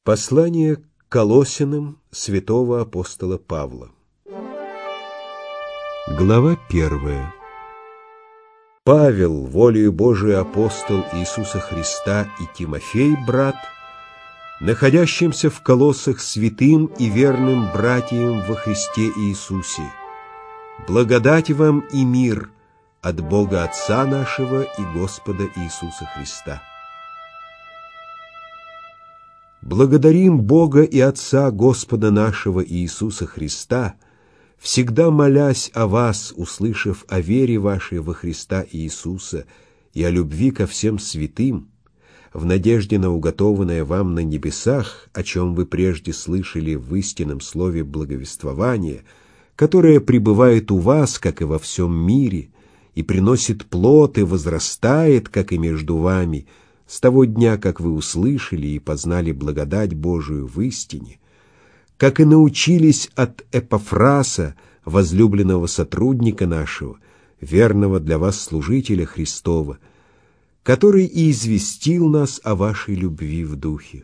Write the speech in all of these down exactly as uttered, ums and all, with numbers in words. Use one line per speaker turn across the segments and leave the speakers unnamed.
Послание к Колоссянам святого апостола Павла. Глава первая. Павел, волею Божией апостол Иисуса Христа, и Тимофей, брат, находящимся в Колоссах святым и верным братьям во Христе Иисусе, благодать вам и мир от Бога Отца нашего и Господа Иисуса Христа. Благодарим Бога и Отца Господа нашего Иисуса Христа, всегда молясь о вас, услышав о вере вашей во Христа Иисуса и о любви ко всем святым, в надежде на уготованное вам на небесах, о чем вы прежде слышали в истинном слове благовествования, которое пребывает у вас, как и во всем мире, и приносит плод и возрастает, как и между вами, с того дня, как вы услышали и познали благодать Божию в истине, как и научились от Эпафраса, возлюбленного сотрудника нашего, верного для вас служителя Христова, который и известил нас о вашей любви в духе.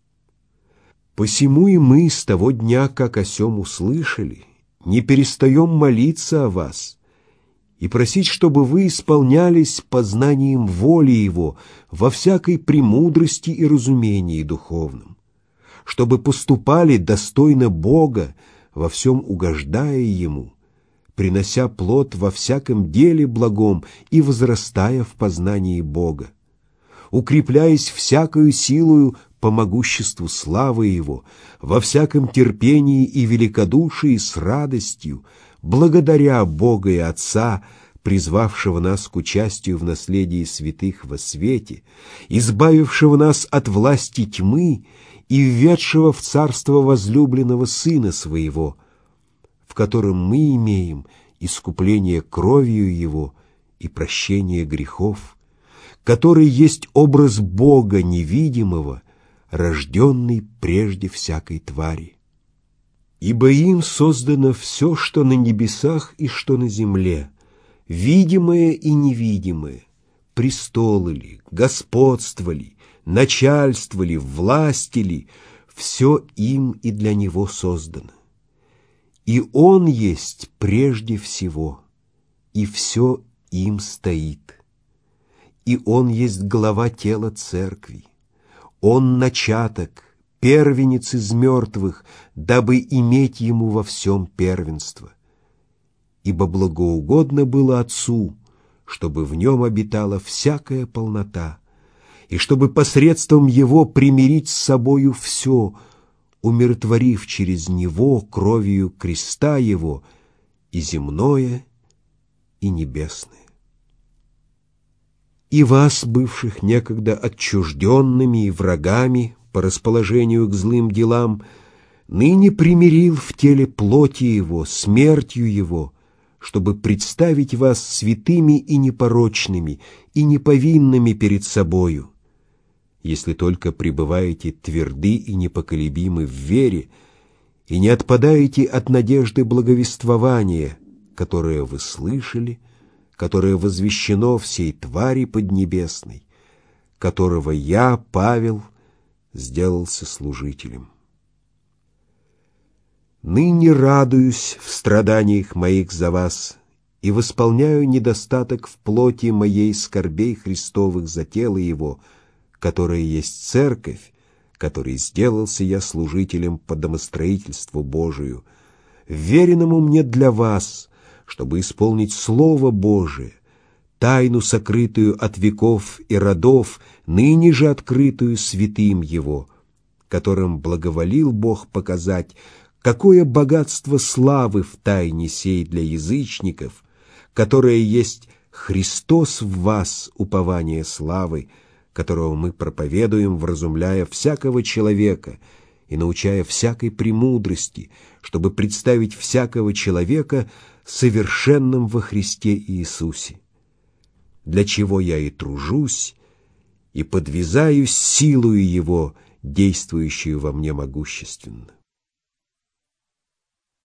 Посему и мы с того дня, как о сем услышали, не перестаем молиться о вас и просить, чтобы вы исполнялись познанием воли Его во всякой премудрости и разумении духовном, чтобы поступали достойно Бога, во всем угождая Ему, принося плод во всяком деле благом и возрастая в познании Бога, укрепляясь всякою силою по могуществу славы Его, во всяком терпении и великодушии с радостью, благодаря Бога и Отца, призвавшего нас к участию в наследии святых во свете, избавившего нас от власти тьмы и введшего в царство возлюбленного Сына Своего, в котором мы имеем искупление кровью Его и прощение грехов, который есть образ Бога невидимого, рожденный прежде всякой твари. Ибо им создано все, что на небесах и что на земле, видимое и невидимое, престолы ли, господства ли, начальства ли, власти ли, все им и для Него создано. И Он есть прежде всего, и все им стоит. И Он есть глава тела церкви, Он начаток, первенец из мертвых, дабы иметь Ему во всем первенство. Ибо благоугодно было Отцу, чтобы в Нем обитала всякая полнота, и чтобы посредством Его примирить с собою все, умиротворив через Него кровью креста Его и земное, и небесное. И вас, бывших некогда отчужденными и врагами по расположению к злым делам, ныне примирил в теле плоти Его, смертью Его, чтобы представить вас святыми и непорочными, и неповинными перед собою, если только пребываете тверды и непоколебимы в вере, и не отпадаете от надежды благовествования, которое вы слышали, которое возвещено всей твари поднебесной, которого я, Павел, сделался служителем. Ныне радуюсь в страданиях моих за вас и восполняю недостаток в плоти моей скорбей Христовых за тело Его, которое есть церковь, которой сделался я служителем по домостроительству Божию, веренному мне для вас, чтобы исполнить Слово Божие, тайну, сокрытую от веков и родов, ныне же открытую святым Его, которым благоволил Бог показать, какое богатство славы в тайне сей для язычников, которое есть Христос в вас, упование славы, которого мы проповедуем, вразумляя всякого человека и научая всякой премудрости, чтобы представить всякого человека совершенным во Христе Иисусе, для чего я и тружусь, и подвязаюсь силою Его, действующую во мне могущественно.